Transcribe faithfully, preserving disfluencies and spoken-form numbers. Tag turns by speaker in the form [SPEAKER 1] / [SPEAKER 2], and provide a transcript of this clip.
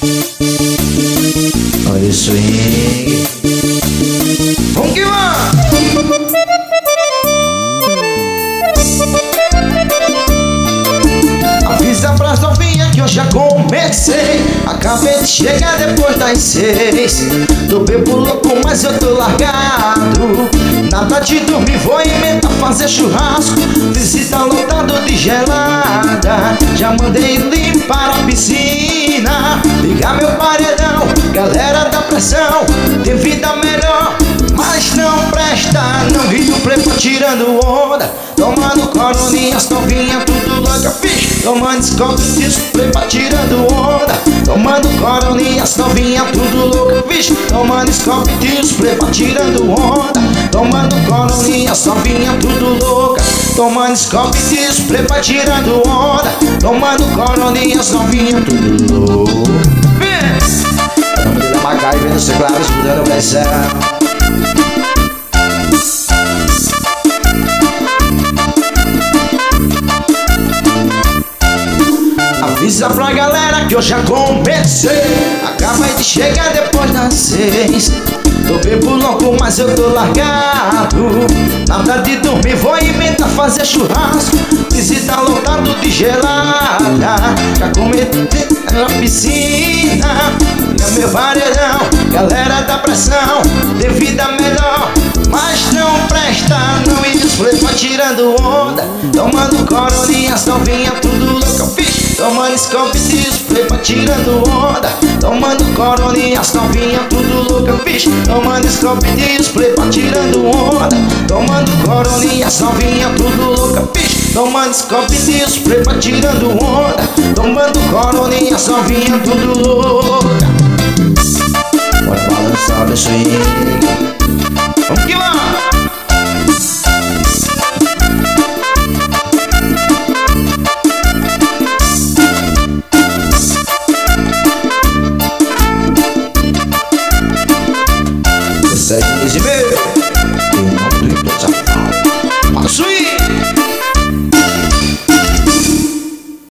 [SPEAKER 1] Olha o swing. Vamos que vamos! Avisa pras novinhas que eu já comecei. Acabei de chegar depois das seis. Tô bebo louco, mas eu tô largado. Nada de dormir, vou inventar fazer churrasco. Visita lotado de gelada. Já mandei limpar a piscina, ligar meu paredão. Galera da pressão, tem vida melhor, mas não presta. Não rio preto tirando onda, tomando coroninhas, novinha tudo louca, fixe. Tomando escola de preto tirando onda, tomando coroninhas, novinha tudo louca, fixe. Tomando escola de preto tirando onda, tomando coroninhas, novinha tudo louca. Tomando escola de preto tirando onda, tomando coroninhas, novinha tudo louca. Vamos da Macai, vendo os teclados, mudando pressão. Avisa pra galera que eu já comecei. Acabei de chegar depois das seis. Tô bebo louco, mas eu tô largado. Nada de dormir, vou inventar fazer churrasco. Visita lotado de gelada. Já cometeu na piscina, é meu paredão. Galera da pressão, tem vida melhor, mas não presta. Não e desprepa tirando onda, tomando coroninhas, novinha tudo louca, fixe. Tomando scope de desprepa tirando onda, tomando coroninhas, novinha tudo louca, fixe. Tomando scope de desprepa tirando onda, tomando coroninhas, novinha tudo louca, fixe. Tomando scope de desprepa tirando onda, tomando coroninhas, novinha tudo louca. Bora balançar o swing. Vamos que vamos! Sete meses e meio, eu não tô safado.